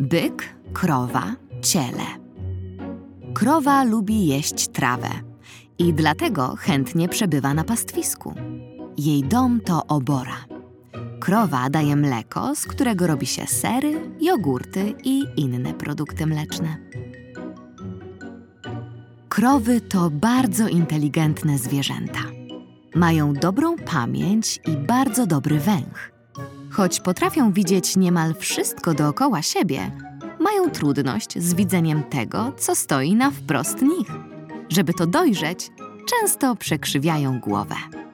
Byk, krowa, ciele. Krowa lubi jeść trawę i dlatego chętnie przebywa na pastwisku. Jej dom to obora. Krowa daje mleko, z którego robi się sery, jogurty i inne produkty mleczne. Krowy to bardzo inteligentne zwierzęta. Mają dobrą pamięć i bardzo dobry węch. Choć potrafią widzieć niemal wszystko dookoła siebie, mają trudność z widzeniem tego, co stoi na wprost nich. Żeby to dojrzeć, często przekrzywiają głowę.